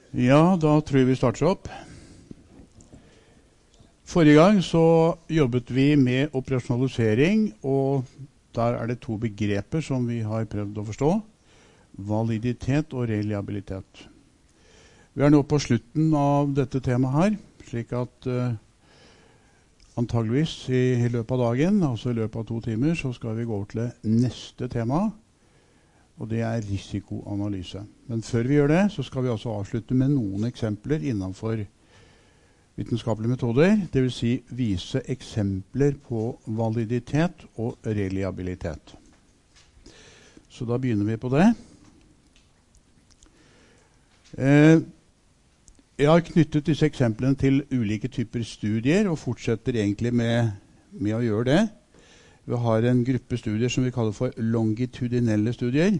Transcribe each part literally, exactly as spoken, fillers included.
Ja, da tror jeg vi starter opp. Forrige gang så jobbet vi med operasjonalisering, og der er det to begreper som vi har prøvd å forstå. Validitet og reliabilitet. Vi er nå på slutten av dette temaet her, slik at uh, antageligvis i, i løpet av dagen, altså i løpet av to timer, så skal vi gå over til neste tema, og det er risikoanalyse. Men før vi gjør det, så skal vi også avslutte med noen eksempler innenfor vitenskapelige metoder, det vil si vise eksempler på validitet og reliabilitet. Så da begynner vi på det. Eh, jeg har knyttet disse eksemplene til ulike typer studier, og fortsetter egentlig med, med å gjøre det. Vi har en gruppe studier som vi kaller for longitudinelle studier.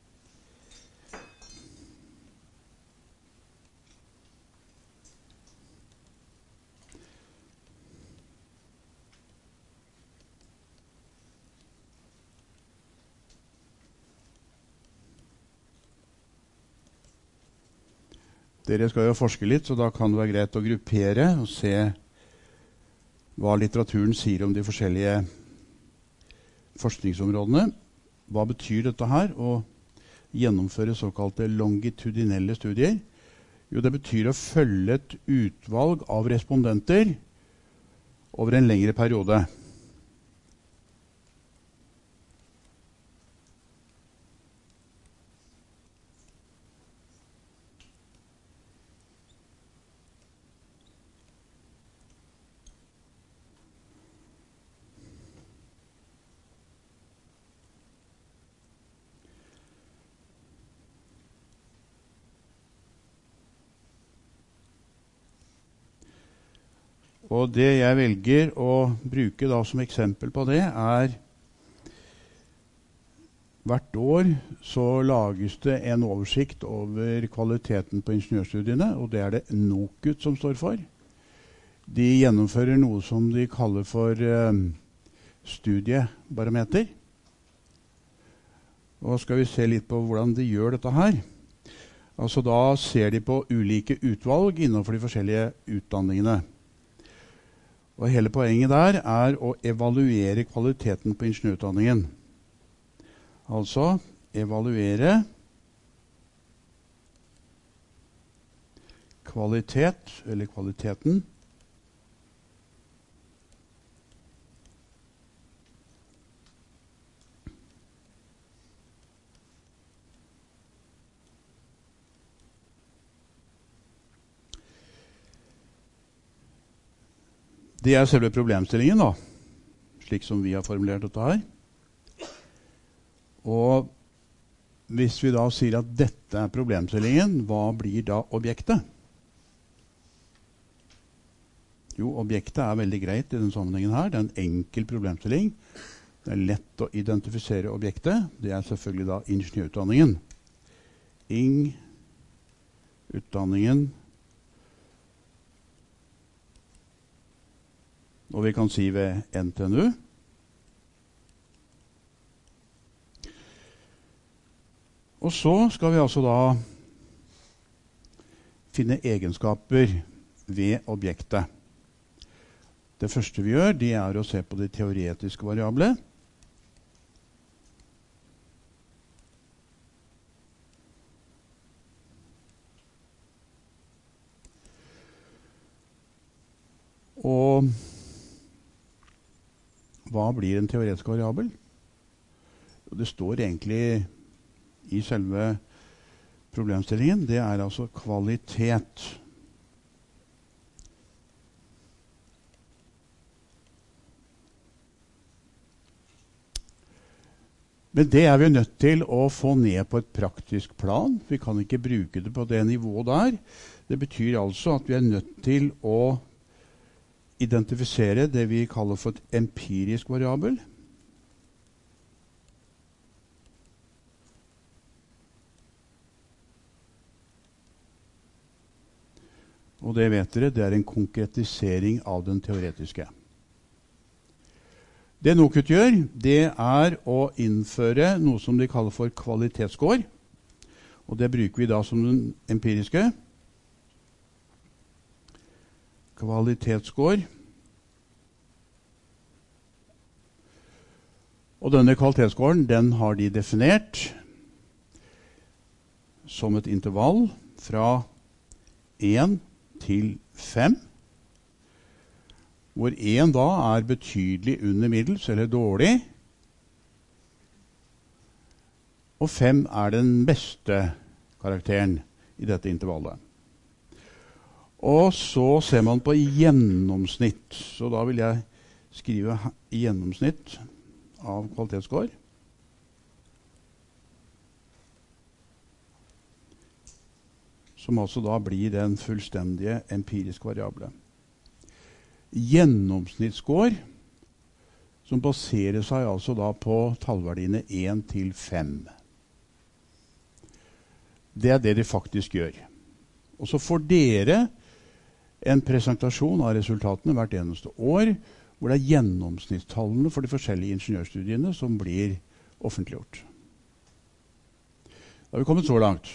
Dere skal jo forske litt, så da kan det være greit å gruppere og se hva litteraturen sier om de forskjellige forskningsområdene. Hva betyr dette her å gjennomføre såkalte longitudinelle studier? Jo, det betyr å følge et utvalg av respondenter over en lengre periode. Og det jeg velger å bruke da som eksempel på det er hvert år så lages det en oversikt over kvaliteten på ingeniørstudiene, og det er det NOKUT som står for. De gjennomfører noe som de kaller for eh, studiebarometer. Og skal vi se litt på hvordan de gjør dette her. Altså da ser de på ulike utvalg innenfor de forskjellige utdanningene. Og hele poenget der er å evaluere kvaliteten på ingeniørutdanningen. Altså evaluere kvalitet, eller kvaliteten, det er selve problemstillingen da, slik som vi har formulert dette her. Og hvis vi da sier at dette er problemstillingen, hva blir da objektet? Jo, objektet er veldig greit i denne sammenhengen her. Det er en enkel problemstilling. Det er lett å identifisere objektet. Det er selvfølgelig da ingeniørutdanningen. Ing, utdanningen. Og vi kan si ved N T N U. Og så skal vi altså da finne egenskaper ved objektet. Det første vi gjør, det er å se på de teoretiske variable. Og hva blir en teoretisk variabel? Det står egentlig i selve problemstillingen. Det er altså kvalitet. Men det er vi nødt til å få ned på et praktisk plan. Vi kan ikke bruke det på det nivået der. Det betyr altså at vi er nødt til å identifisere det vi kaller for et empirisk variabel. Og det vet dere, det er en konkretisering av den teoretiske. Det NOKUT gjør, det er å innføre noe som de kaller for kvalitetsscore. Og det bruker vi da som den empiriske. kvalitetsscore. Og denne kvalitetsscoren, den har de definert som et intervall fra én til fem, hvor én da er betydelig under middels eller dårlig, og fem er den beste karakteren i dette intervallet. Og så ser man på gjennomsnitt, så da vil jeg skrive gjennomsnitt av kvalitetsscore. Som altså da blir den fullstendige empiriske variable. Gjennomsnittsscore, som baserer seg altså da på tallverdiene én til fem. Det er det de faktisk gjør. Og så får dere en presentasjon av resultatene hvert eneste år, hvor det er gjennomsnittstallene for de forskjellige ingeniørstudiene som blir offentliggjort. Da har vi kommet så langt.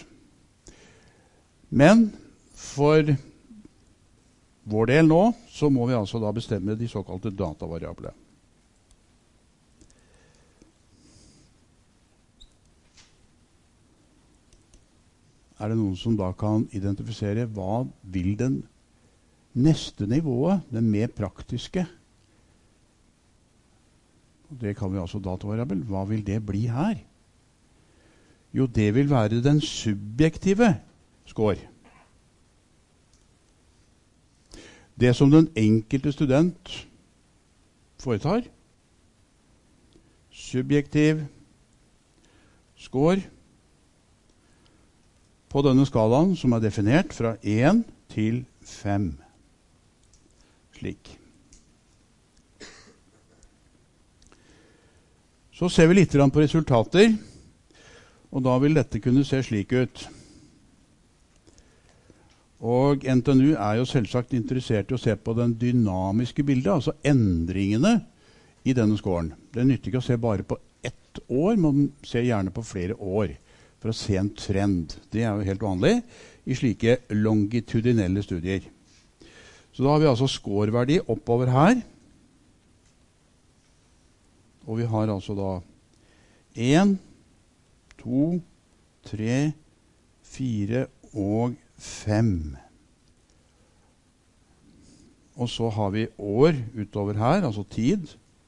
Men for vår del nå, så må vi altså da bestemme de såkalte datavariable. Er det noen som da kan identifisere hva vil den neste nivået, den mer praktiske, og det kan vi altså datavariabel, hva vil det bli her? Jo, det vil være den subjektive score. Det som den enkelte student foretar. Subjektiv score på denne skalaen som er definert fra én til fem. Slik. Så ser vi litt på resultater, og da vil dette kunne se slik ut. Og N T N U er jo selvsagt interessert i å se på den dynamiske bildet, altså endringene i denne scoren. Det nytter ikke å se bare på ett år, man ser gjerne på flere år for å se en trend. Det er jo helt vanlig i slike longitudinelle studier. Så da har vi altså scoreverdi oppover her. Og vi har altså da én, to, tre, fire og fem. Og så har vi år utover her, altså tid.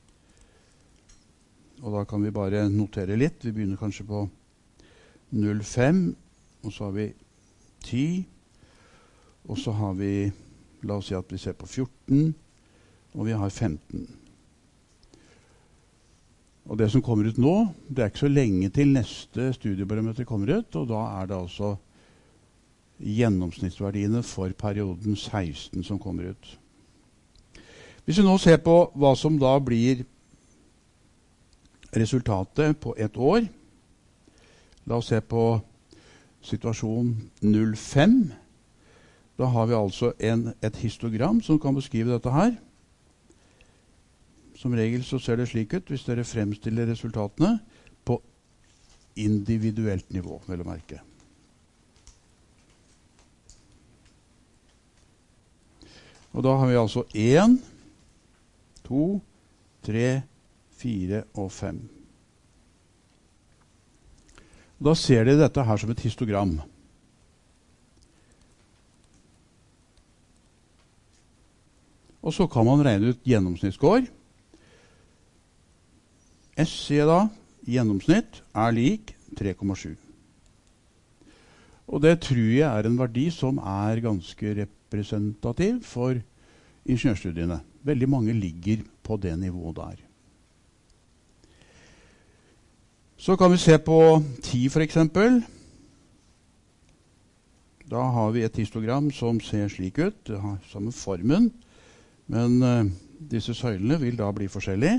Og da kan vi bare notere litt. Vi begynner kanskje på null komma fem, og så har vi ti, og så har vi, la oss si at vi ser på fjorten, og vi har femten. Og det som kommer ut nå, det er ikke så lenge til neste studiebarometer kommer ut, og da er det altså gjennomsnittsverdiene for perioden seksten som kommer ut. Hvis vi nå ser på hva som da blir resultatet på et år, la oss se på situasjon null komma fem. Da har vi altså en, et histogram som kan beskrive dette her. Som regel så ser det slik ut hvis dere fremstiller resultatene på individuelt nivå, vel å merke. Og da har vi altså én, to, tre, fire og fem. Da ser dere dette her som et histogram. Og så kan man regne ut gjennomsnittsscore. S, sier da, gjennomsnitt er lik tre komma sju. Og det tror jeg er en verdi som er ganske representativ for ingeniørstudiene. Veldig mange ligger på det nivået der. Så kan vi se på ti for eksempel. Da har vi et histogram som ser slik ut. Det har samme formen, men uh, disse søylene vil da bli forskjellige.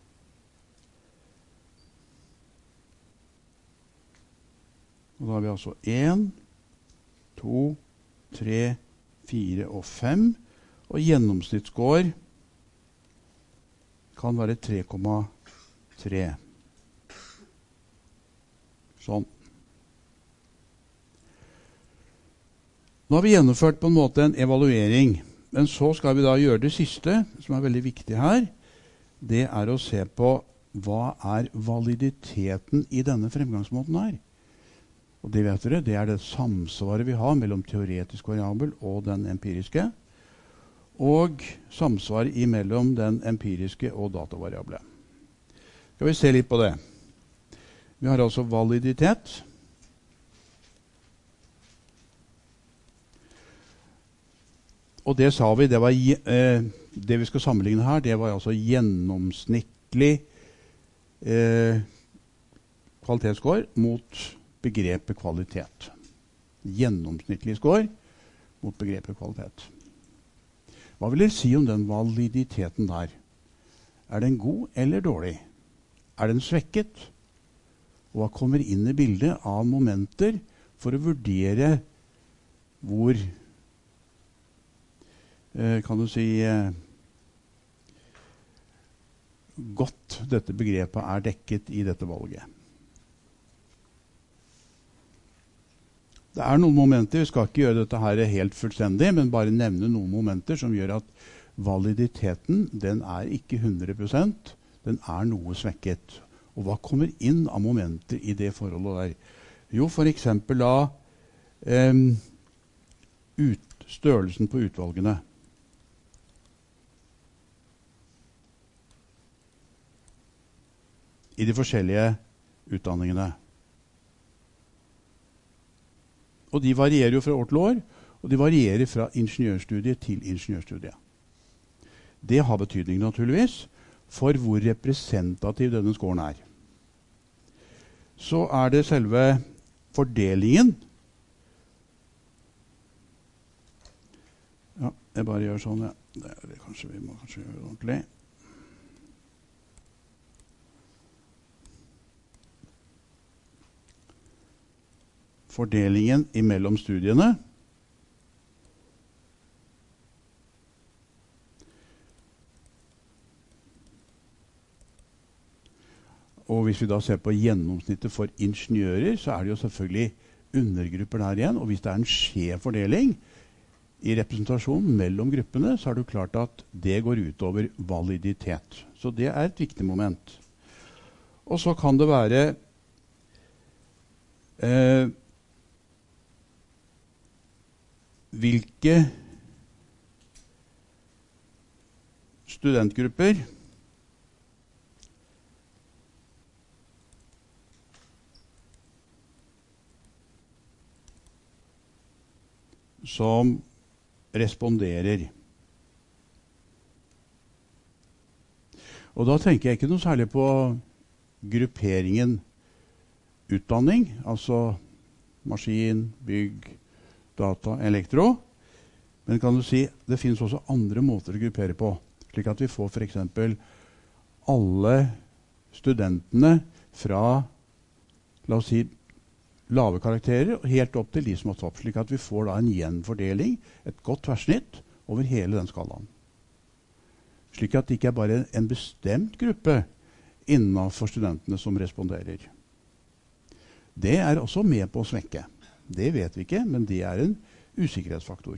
Og da har vi altså én, to, tre, fire og fem. Og gjennomsnittsscore kan være tre komma tre. Sånn. Nå har vi gjennomført på en måte en evaluering Men så skal vi da gjøre det siste, som er veldig viktig her. Det er å se på hva er validiteten i denne fremgangsmåten her. Og det vet dere, det er det samsvaret vi har mellom teoretisk variabel og den empiriske. Og samsvar imellom den empiriske og datavariable. Skal vi se litt på det. Vi har altså validitet. Og det sa vi, det, var, eh, det vi skal sammenligne her, det var altså gjennomsnittlig eh, kvalitetsscore mot begrepet kvalitet. Gjennomsnittlig score mot begrepet kvalitet. Hva vil dere si om den validiteten der? Er den god eller dårlig? Er den svekket? Og hva kommer inn i bildet av momenter for å vurdere hvor kan du si godt dette begrepet er dekket i dette valget. Det er noen momenter, vi skal ikke gjøre dette her helt fullstendig, men bare nevne noen momenter som gjør at validiteten, den er ikke hundre prosent, den er noe svekket. Og hva kommer inn av momenter i det forholdet der? Jo, for eksempel da eh, ut, størrelsen på utvalgene. I de forskjellige utdanningene. Og de varierer jo fra år til år, og de varierer fra ingeniørstudiet til ingeniørstudiet. Det har betydning naturligvis for hvor representativ denne scoren er. Så er det selve fordelingen. Ja, jeg bare gjør sånn, ja. Det er det kanskje vi må kanskje gjøre ordentlig. Fordelingen imellom studiene. Og hvis vi da ser på gjennomsnittet for ingeniører, så er det jo selvfølgelig undergrupper der igjen. Og hvis det er en skjev fordeling i representasjonen mellom gruppene, så er det klart at det går utover validitet. Så det er et viktig moment. Og så kan det være eh, hvilke studentgrupper som responderer. Og da tenker jeg ikke noe særlig på grupperingen utdanning, altså maskin, bygg, data, elektro. Men kan du si, det finnes også andre måter å gruppere på, slik at vi får for eksempel alle studentene fra, la oss si, lave karakterer, og helt opp til de som har topp, slik at vi får da en gjenfordeling, et godt tverrsnitt over hele den skalaen. Slik at det ikke er bare en bestemt gruppe innenfor studentene som responderer. Det er også med på å svekke. Det vet vi ikke, men det er en usikkerhetsfaktor.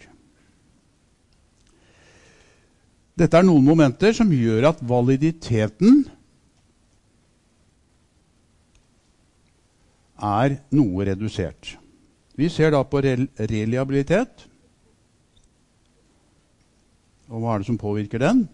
Dette er noen momenter som gjør at validiteten er noe redusert. Vi ser da på reliabilitet. Og hva er det som påvirker den?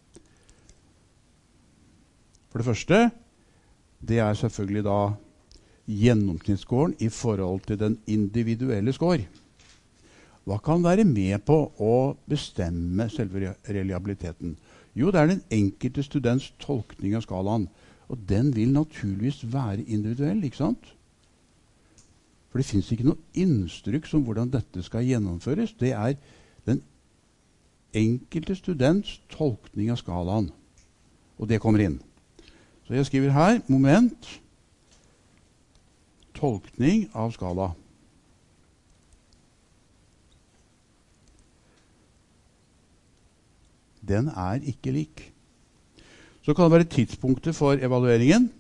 For det første, det er selvfølgelig da gjennomsnittsscoren i forhold til den individuelle score. Hva kan være med på å bestemme selve reliabiliteten? Jo, det er den enkelte students tolkning av skalaen. Og den vil naturligvis være individuell, ikke sant? For det finnes ikke noe instruks om hvordan dette skal gjennomføres. Det er den enkelte students tolkning av skalaen. Og det kommer inn. Så jeg skriver her, moment, tolkning av skala. Den er ikke lik. Så kan det være tidspunktet for evalueringen.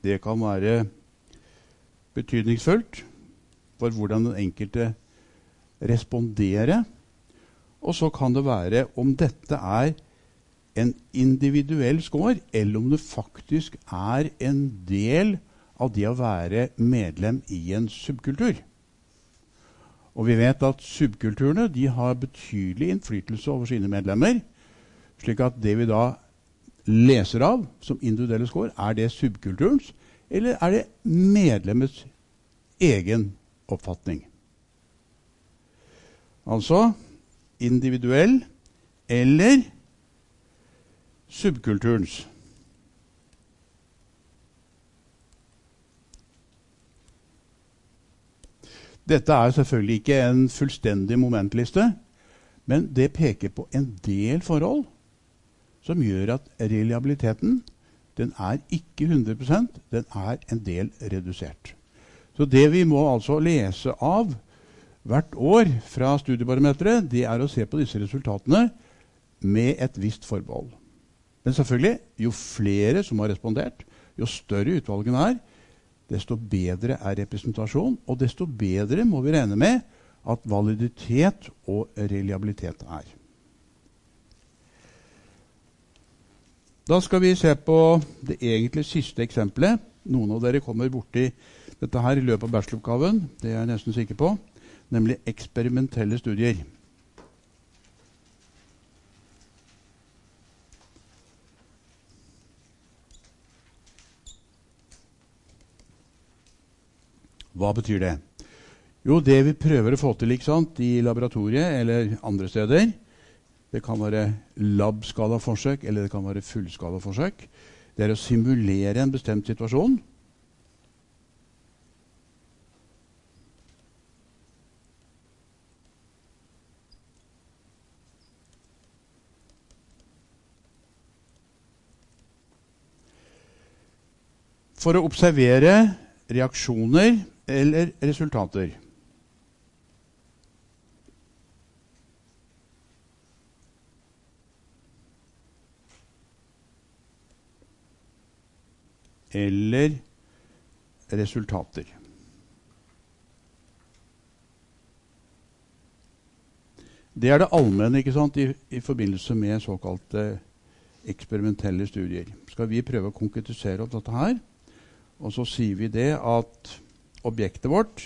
Det kan være betydningsfullt for hvordan den enkelte responderer. Og så kan det være om dette er en individuell score, eller om det faktisk er en del av det å være medlem i en subkultur. Og vi vet at subkulturene de har betydelig innflytelse over sine medlemmer, slik at det vi da leser av som individuelle score, er det subkulturens, eller er det medlemmets egen oppfatning? Altså individuell eller subkulturens. Dette er selvfølgelig ikke en fullstendig momentliste, men det peker på en del forhold som gjør at reliabiliteten, den er ikke hundre prosent, den er en del redusert. Så det vi må altså lese av hvert år fra studiebarometeret, det er å se på disse resultatene med et visst forbehold. Men selvfølgelig, jo flere som har respondert, jo større utvalgene er, desto bedre er representasjon, og desto bedre må vi regne med at validitet og reliabilitet er. Da skal vi se på det egentlig siste eksempelet. Noen av dere kommer borti dette her i løpet av bacheloroppgaven, det er jeg nesten sikker på, nemlig eksperimentelle studier. Hva betyr det? Jo, det vi prøver å få til, ikke sant, i laboratoriet eller andre steder, det kan være lab-skala forsøk, eller det kan være fullskala forsøk. Det er å simulere en bestemt situasjon. For å observere reaksjoner eller resultater. Eller resultater. Det er det allmenne, ikke sant, i, i forbindelse med såkalte eksperimentelle studier. Skal vi prøve å konkretisere opp dette her, og så sier vi det at objektet vårt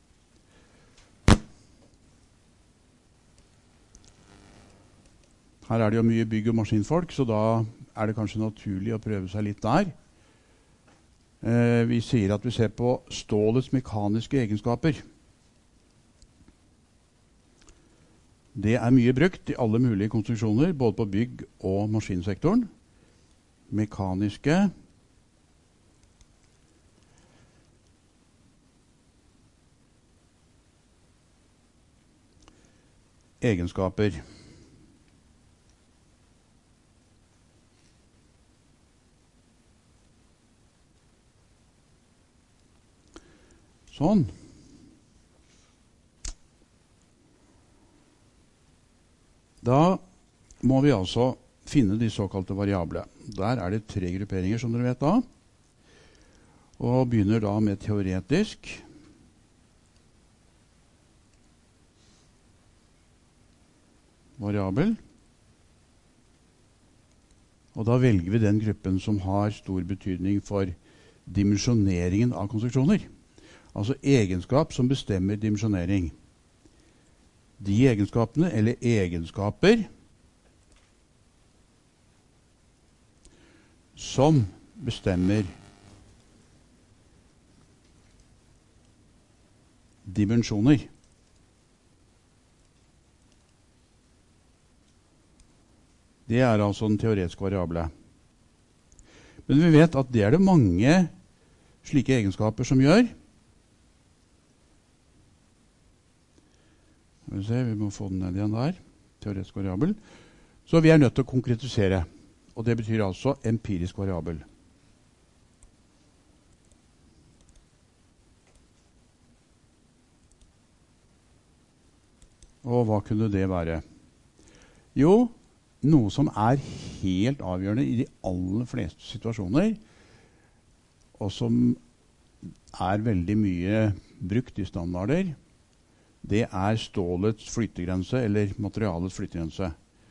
her er det jo mye bygg- og maskinfolk, så da er det kanskje naturlig å prøve seg litt der. Eh, vi sier at vi ser på stålets mekaniske egenskaper. Det er mye brukt i alle mulige konstruksjoner, både på bygg- og maskinsektoren. Mekaniske egenskaper. Sånn. Da må vi altså finne de såkalte variable. Der er det tre grupperinger, som dere vet da. Og begynner da med teoretisk. Variabel. Og da velger vi den gruppen som har stor betydning for dimensjoneringen av konstruksjoner. Altså egenskap som bestemmer dimensjonering. De egenskapene, eller egenskaper, som bestemmer dimensjoner. Det er altså den teoretiske variable. Men vi vet at det er det mange slike egenskaper som gjør. Vi, se, vi må få den ned igjen der. Teoretisk variabel. Så vi er nødt til å konkretisere. Og det betyr altså empirisk variabel. Og hva kunne det være? Jo, noe som er helt avgjørende i de aller fleste situasjoner. og som er veldig mye brukt i standarder, det er stålets flyttegrense, eller materialets flyttegrense.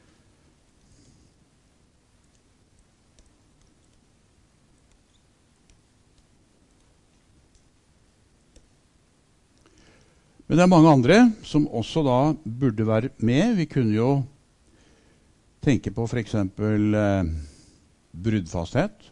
Men det er mange andre som også da burde være med. Vi kunne jo tenke på for eksempel eh, bruddfasthet.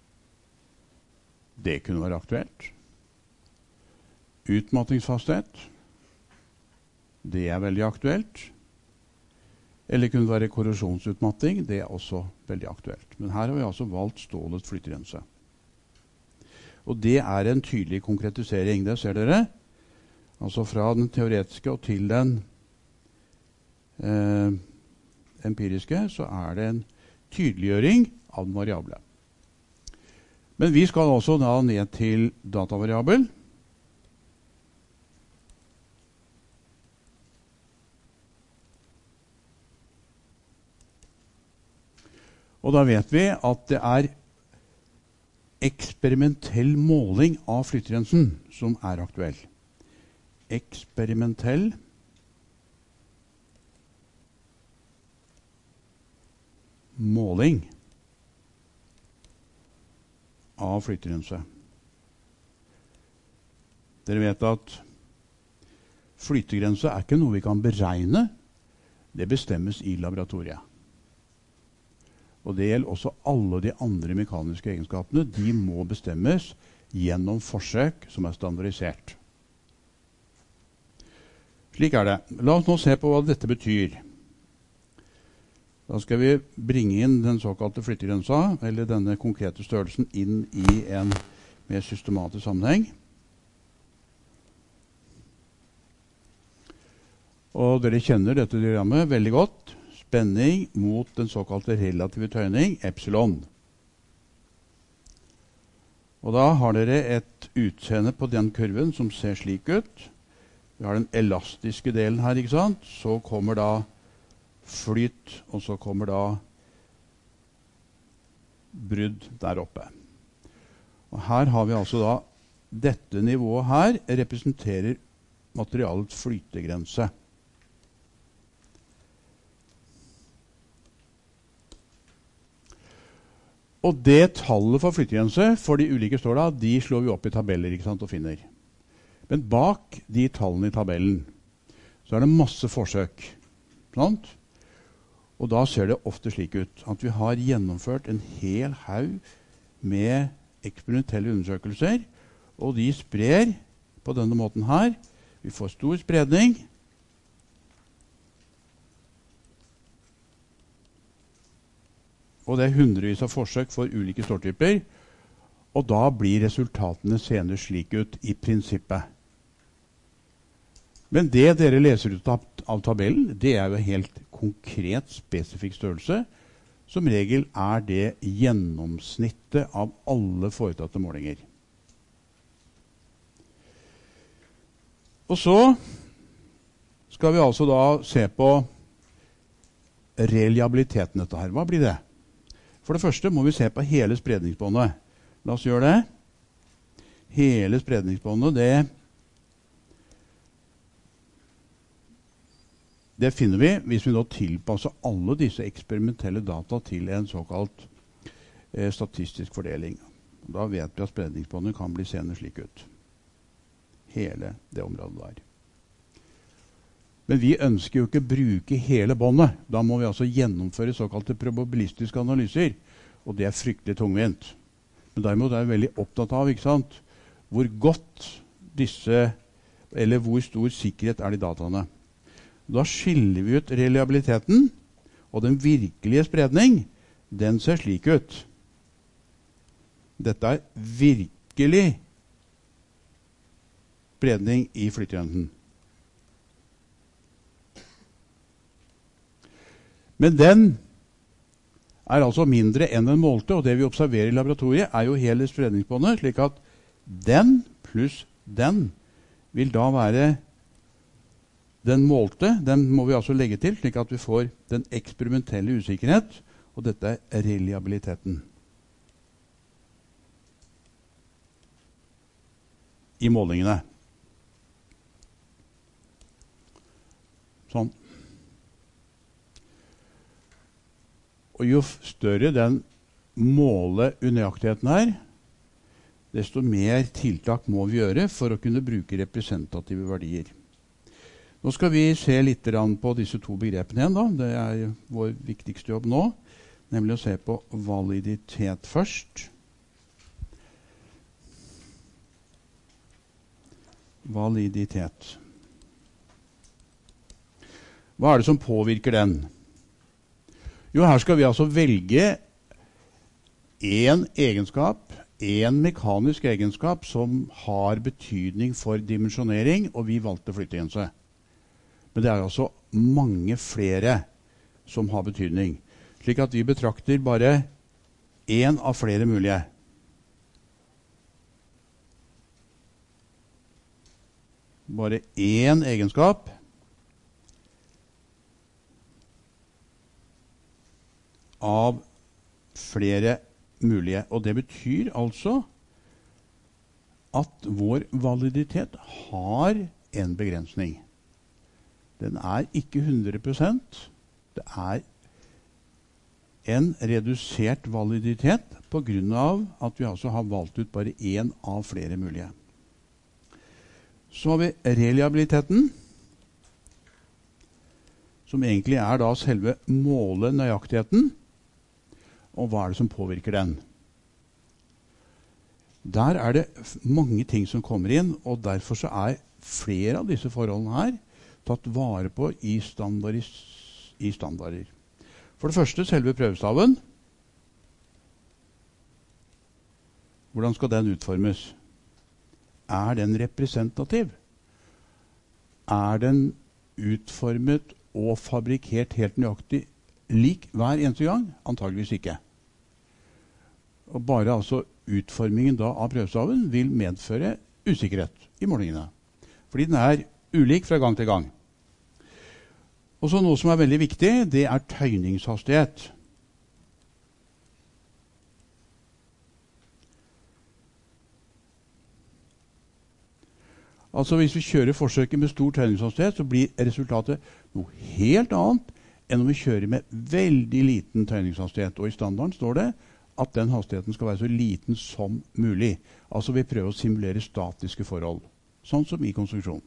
Det kunne være aktuelt. Utmattingsfasthet. Det er veldig aktuelt. Eller kunne det være korrosjonsutmatting. Det er også veldig aktuelt. Men her har vi altså valgt stålets flyttegrense. Og det er en tydelig konkretisering. Det ser dere. Altså fra den teoretiske og til den eh, empiriske, så er det en tydeliggjøring av den variable. Men vi skal også da ned til datavariabel. Og da vet vi at det er eksperimentell måling av flyttegrensen som er aktuell. Eksperimentell måling av flyttegrense. Dere vet at flyttegrense er ikke noe vi kan beregne. Det bestemmes i laboratoriet. Og det gjelder også alle de andre mekaniske egenskapene. De må bestemmes gjennom forsøk som er standardisert. Slik er det. La oss nå se på hva dette betyr. Da skal vi bringe inn den såkalte flyttegrensa, eller denne konkrete størrelsen, inn i en mer systematisk sammenheng. Og dere kjenner dette diagrammet veldig godt. Spenning mot den såkalte relative tøyning, epsilon. Og da har dere et utseende på den kurven som ser slik ut. Vi har den elastiske delen her, ikke sant? Så kommer da flyt, og så kommer da brudd der oppe. Og her har vi altså da, dette nivået her representerer materialets flytegrense. Og det tallet for flyttegrense for de ulike ståla, de slår vi opp i tabeller, ikke sant, og finner. Men bak de tallene i tabellen, så er det masse forsøk. Sant? Og da ser det ofte slik ut at vi har gjennomført en hel haug med eksperimentelle undersøkelser, og de sprer på denne måten her. Vi får stor spredning. Og det er hundrevis av forsøk for ulike ståltyper, og da blir resultatene seende slik ut i prinsippet. Men det dere leser ut av, av tabellen, det er jo helt konkret, spesifikk størrelse. Som regel er det gjennomsnittet av alle foretatte målinger. Og så skal vi altså da se på reliabiliteten dette her. Hva blir det? For det første må vi se på hele spredningsbåndet. La oss gjøre det. Hele spredningsbåndet, det, det finner vi hvis vi da tilpasser alle disse eksperimentelle data til en såkalt eh, statistisk fordeling. Da vet vi at spredningsbåndet kan bli seende slik ut. Hele det området der. Men vi ønsker jo ikke å bruke hele båndet. Da må vi altså gjennomføre såkalte probabilistiske analyser, og det er fryktelig tungvint. Men derimot er vi veldig opptatt av, ikke sant, hvor godt disse, eller hvor stor sikkerhet er de dataene. Da skiller vi ut reliabiliteten, og den virkelige spredning, den ser slik ut. Dette er virkelig spredning i flyttegrensen. Men den er altså mindre enn den målte, og det vi observerer i laboratoriet er jo hele spredningsbåndet, slik at den pluss den vil da være den målte. Den må vi altså legge til, slik at vi får den eksperimentelle usikkerhet, og dette er reliabiliteten. i målingene. Sånn. Og jo større den måleunøyaktigheten er, desto mer tiltak må vi gjøre for å kunne bruke representative verdier. Nå skal vi se litt på disse to begrepene igjen. Da. Det er vår viktigste jobb nå, nemlig å se på validitet først. Validitet. Hva er det som påvirker den? Jo, her skal vi altså velge en egenskap, en mekanisk egenskap som har betydning for dimensjonering, og vi valgte flyttegrense. Men det er altså mange flere som har betydning, slik at vi betrakter bare en av flere mulige. Bare én egenskap av flere mulige. Og det betyr altså at vår validitet har en begrensning. Den er ikke hundre prosent. Det er en redusert validitet på grunn av at vi altså har valgt ut bare én av flere mulige. Så har vi reliabiliteten, som egentlig er da selve målenøyaktigheten. Og hva er det som påvirker den? Der er det mange ting som kommer inn, og derfor så er flere av disse forholdene her tatt vare på i, i standarder. For det første, selve prøvestaven. Hvordan skal den utformes? Er den representativ? Er den utformet og fabrikert helt nøyaktig lik hver eneste gang? Antageligvis ikke. Og bare altså utformingen da av prøvestaven vil medføre usikkerhet i målingene. Fordi den er ulik fra gang til gang. Og så noe som er veldig viktig, det er tøyningshastighet. Altså hvis vi kjører forsøket med stor tøyningshastighet, så blir resultatet noe helt annet enn om vi kjører med veldig liten tøyningshastighet. Og i standarden står det at den hastigheten skal være så liten som mulig. Altså vi prøver å simulere statiske forhold, sånn som i konstruksjon.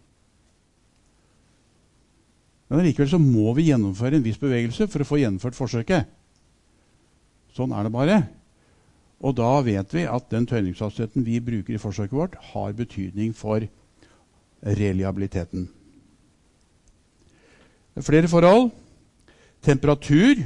Men likevel så må vi gjennomføre en viss bevegelse for å få gjennomført forsøket. Sånn er det bare. Og da vet vi at den tøyningshastigheten vi bruker i forsøket vårt har betydning for reliabiliteten. Flere forhold. Temperatur.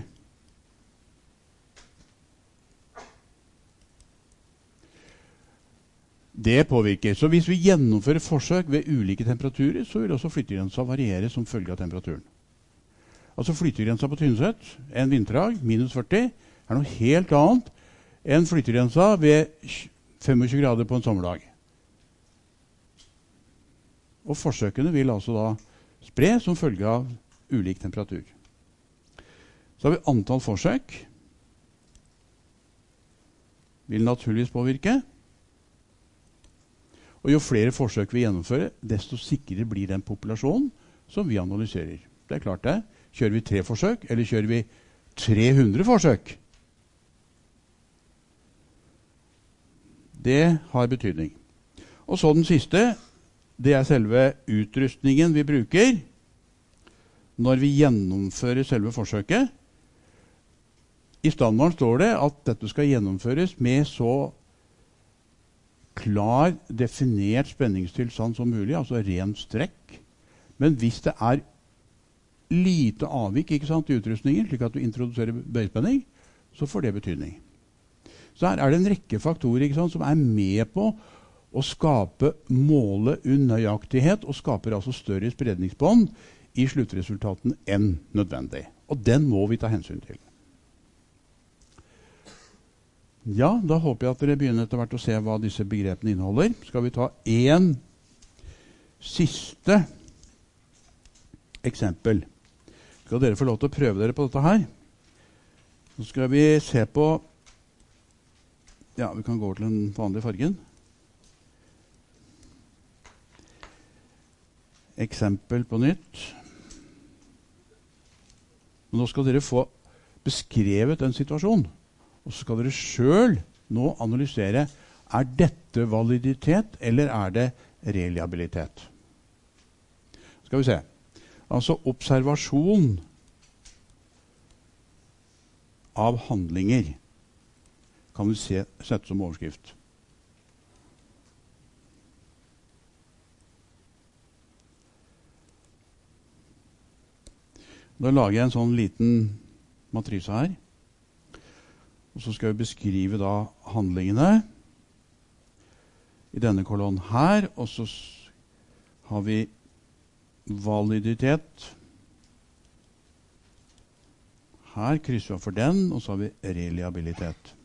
Det påvirker. Så hvis vi gjennomfører forsøk ved ulike temperaturer, så vil også flyttegrensa variere som følge av temperaturen. Altså flyttegrensa på Tynset, en vinterdag, minus førti, er noe helt annet enn flyttegrensa ved tjuefem grader på en sommerdag. Og forsøkene vil altså da spre som følge av ulik temperatur. Så har vi antall forsøk. Vil naturligvis påvirke. Og jo flere forsøk vi gjennomfører, desto sikrere blir den populasjonen som vi analyserer. Det er klart det. Kjører vi tre forsøk, eller kjører vi tre hundre forsøk? Det har betydning. Og så den siste, det er selve utrustningen vi bruker når vi gjennomfører selve forsøket. I standarden står det at dette skal gjennomføres med så klar, definert spenningstilstand som mulig, altså ren strekk. Men hvis det er lite avvik, ikke sant, i utrustningen, slik at du introduserer bøyespenning, så får det betydning. Så her er det en rekke faktorer, ikke sant, som er med på å skape måleunøyaktighet, og skaper altså større spredningsbånd i sluttresultaten enn nødvendig. Og den må vi ta hensyn til. Ja, da håper jeg at dere begynner etter hvert å se hva disse begrepene inneholder. Skal vi ta en siste eksempel. Skal dere få lov til å prøve dere på dette her? Så skal vi se på, ja, vi kan gå til den vanlige fargen. eksempel på nytt. Men nå skal dere få beskrevet en situasjon, og så skal dere selv nå analysere, er dette validitet, eller er det reliabilitet? Skal vi se. Altså observasjon av handlinger kan vi se, sette som overskrift. Da lager jeg en sånn liten matrise her. Og så skal vi beskrive da handlingene i denne kolonnen her. Og så har vi validitet. Her krysser vi for den, og så har vi reliabilitet.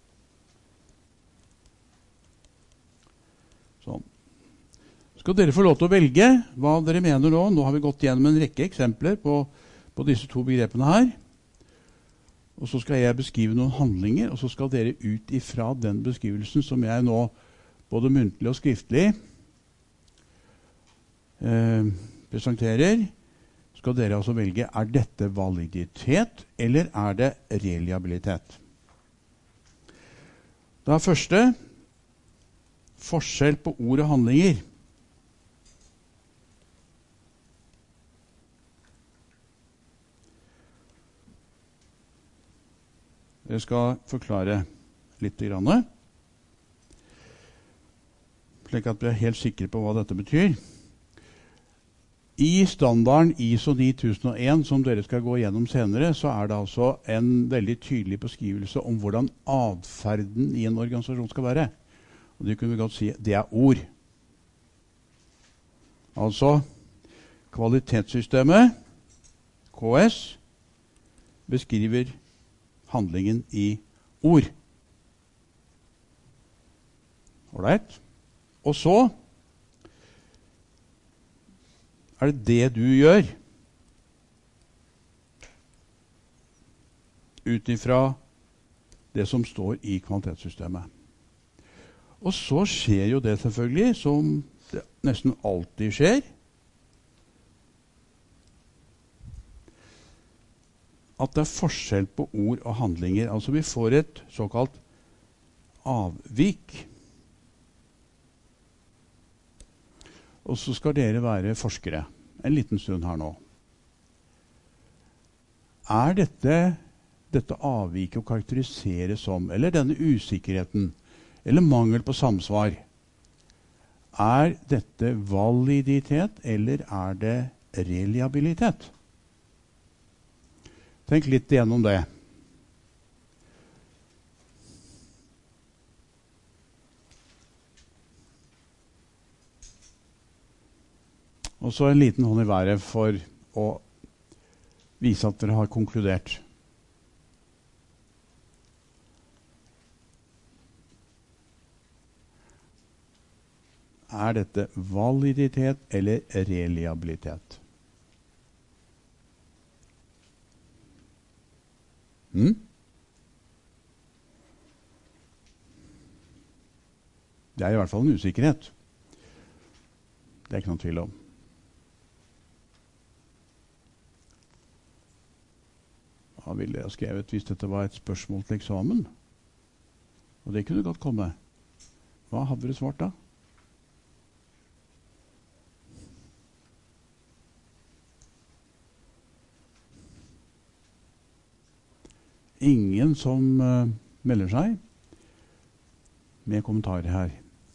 Sånn. Skal dere få lov til å velge hva dere mener nå. Nå har vi gått gjennom en rekke eksempler på på disse to begrepene her. Og så skal jeg beskrive noen handlinger, og så skal dere ut ifra den beskrivelsen som jeg nå, både muntlig og skriftlig, eh, presenterer, skal dere altså velge, er dette validitet, eller er det reliabilitet? Da er første, forskjell på ord og handlinger. Jeg skal forklare litt grann, slik at vi er helt sikre på hva dette betyr. I standarden I S O ni tusen og en, som dere skal gå gjennom senere, så er det altså en veldig tydelig beskrivelse om hvordan adferden i en organisasjon skal være. Og det kunne vi godt si, det er ord. Altså, kvalitetssystemet, K S, beskriver handlingen i ord. Alright. Og så er det det du gjør ut ifra det som står i kvalitetssystemet. Og så skjer jo det selvfølgelig, som det nesten alltid skjer, at det er forskjell på ord og handlinger. Altså vi får et såkalt avvik. Og så skal dere være forskere en liten stund her nå. Er dette, dette avviket å karakterisere som, eller denne usikkerheten, eller mangel på samsvar, er dette validitet, eller er det reliabilitet? Tenk litt igjennom det. Og så en liten hånd i været for å vise at dere har konkludert. Er dette validitet eller reliabilitet? Hmm? Det er i hvert fall en usikkerhet. Det er ikke noen tvil om. Hva ville jeg ha skrevet hvis dette var et spørsmål til eksamen? Og det kunne godt komme. Hva hadde dere svart da? Ingen som uh, melder seg med kommentarer her.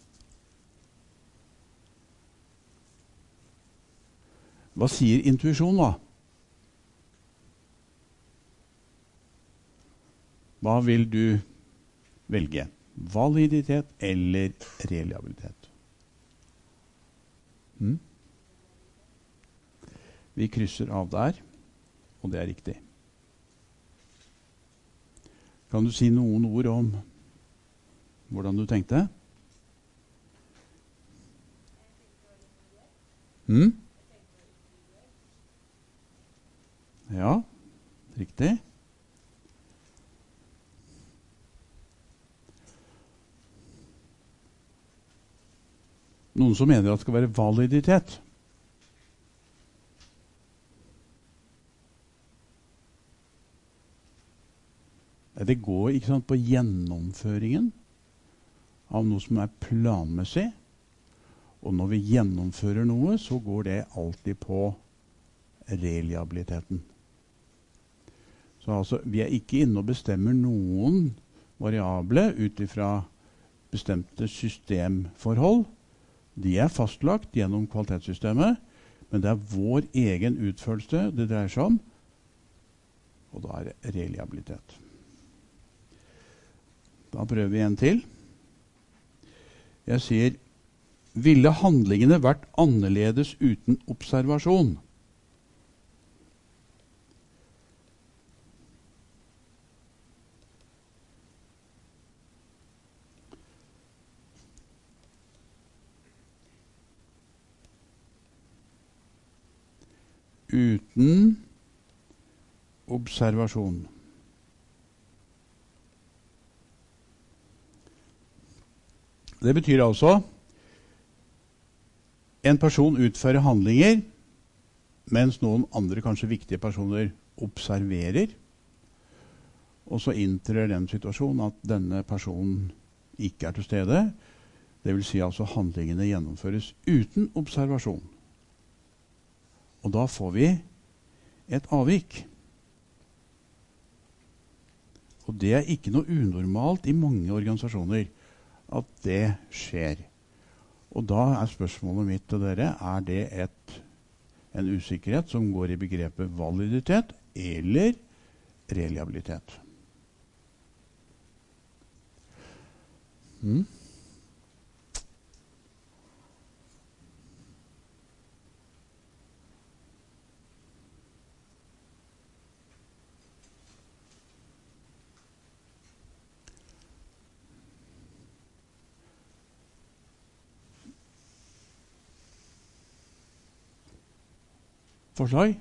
Hva sier intuisjon da? Hva vil du velge? Validitet eller reliabilitet? Hmm? Vi krysser av der, og det er riktig. Kan du si noen ord om hvordan du tenkte? Hmm? Ja, riktig. Noen som mener at det skal være validitet. Det går ikke sant, på gjennomføringen av noe som er planmessig. Og når vi gjennomfører noe, så går det alltid på reliabiliteten. Så altså, vi er ikke inne og bestemmer noen variable ut ifra bestemte systemforhold. De er fastlagt gjennom kvalitetssystemet, men det er vår egen utførelse det dreier seg om, og da er det reliabilitet. Da prøver vi en til. Jeg sier, ville handlingene vært annerledes uten observasjon? Uten observasjon. Det betyr altså en person utfører handlinger, mens noen andre, kanskje viktige personer, observerer. Og så inntrer den situasjonen at denne personen ikke er til stede. Det vil si altså handlingene gjennomføres uten observasjon. Og da får vi et avvik. Og det er ikke noe unormalt i mange organisasjoner at det skjer. Og da er spørsmålet mitt til dere, er det et, en usikkerhet som går i begrepet validitet eller reliabilitet? Mm. Forslag?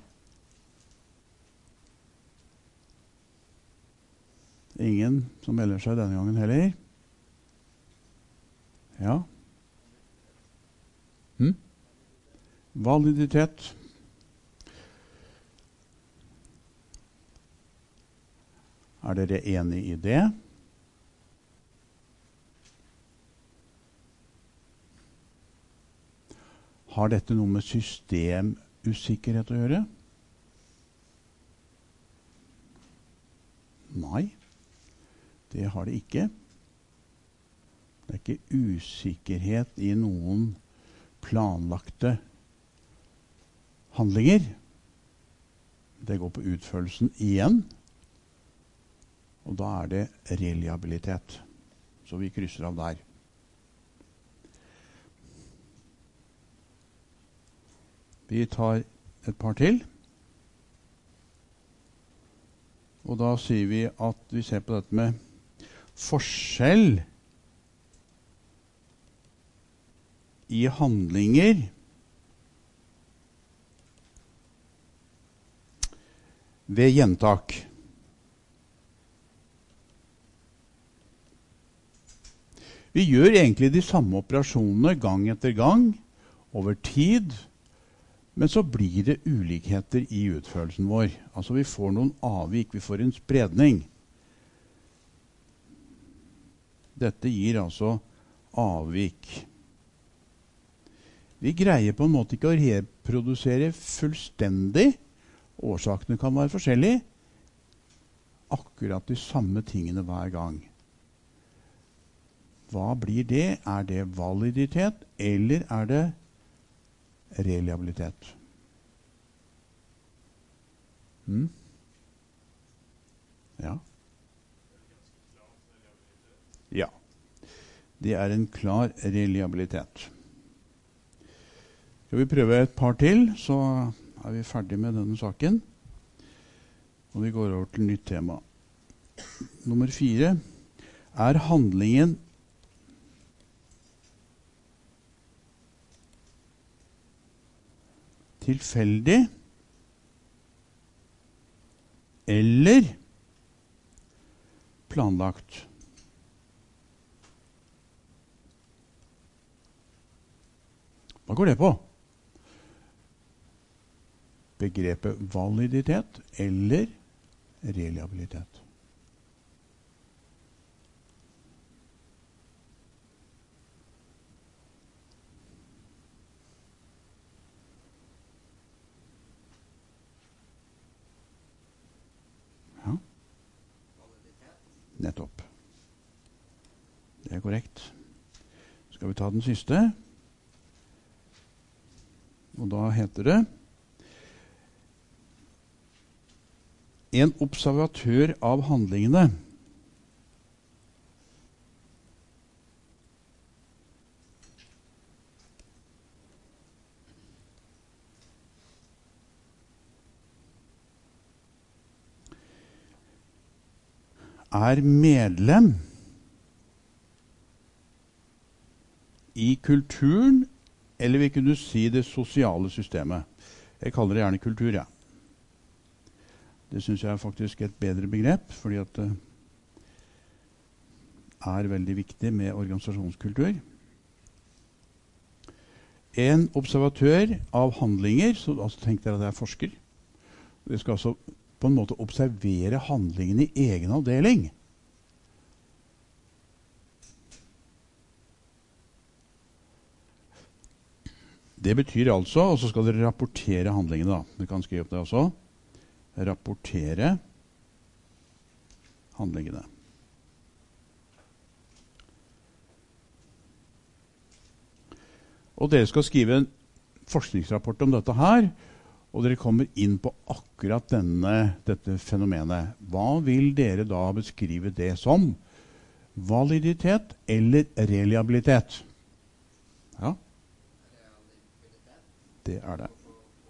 Ingen som melder seg denne gangen heller? Ja. Hm? Validitet. Er dere enige i det? Har dette noe med systemusikkerhet å gjøre? Nei, det har det ikke. Det er ikke usikkerhet i noen planlagte handlinger. Det går på utførelsen igjen. Og da er det reliabilitet. Så vi krysser av der. Vi tar et par til. Og da sier vi at vi ser på dette med forskjell i handlinger ved gjentak. Vi gjør egentlig de samme operasjonene gang etter gang, over tid, men så blir det ulikheter i utførelsen vår. Altså vi får noen avvik, vi får en spredning. Dette gir altså avvik. Vi greier på en måte ikke å reprodusere fullstendig. Årsakene kan være forskjellige. Akkurat de samme tingene hver gang. Hva blir det? Er det validitet, eller er det reliabilitet? Hmm? Ja. Ja. Det er en klar reliabilitet. Skal vi prøve et par til, så er vi ferdig med denne saken. Og vi går over til nytt tema. Nummer fire. Er handlingen tilfeldig eller planlagt? Hva går det på? Begrepet validitet eller reliabilitet. Nettopp. Det er korrekt. Skal vi ta den siste? Og da heter det en observatør av handlingene er medlem i kulturen, eller vi kunne si det sosiale systemet. Jeg kaller det gjerne kultur, ja. Det synes jeg er faktisk et bedre begrep, fordi at det er veldig viktig med organisasjonskultur. En observatør av handlinger, så altså tenk dere at det er forsker. Det skal altså på en måte observere handlingene i egen avdeling. Det betyr altså, og så skal dere rapportere handlingene da. Dere kan skrive opp det også. Rapportere handlingene. Og dere skal skrive en forskningsrapport om dette her, og dere kommer inn på akkurat denne, dette fenomenet. Hva vil dere da beskrive det som? Validitet eller reliabilitet? Ja. Det er det.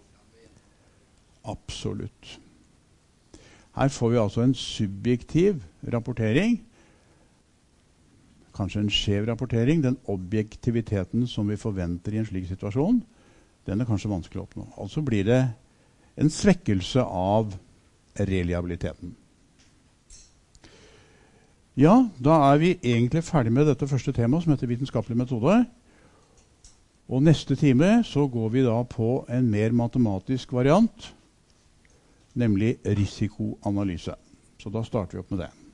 Absolutt. Her får vi altså en subjektiv rapportering. Kanskje en skjev rapportering. Den objektiviteten som vi forventer i en slik situasjon, den er kanskje vanskelig å oppnå. Altså blir det en svekkelse av reliabiliteten. Ja, da er vi egentlig ferdig med dette første temaet som heter vitenskapelig metode. Og neste time så går vi da på en mer matematisk variant, nemlig risikoanalyse. Så da starter vi opp med det.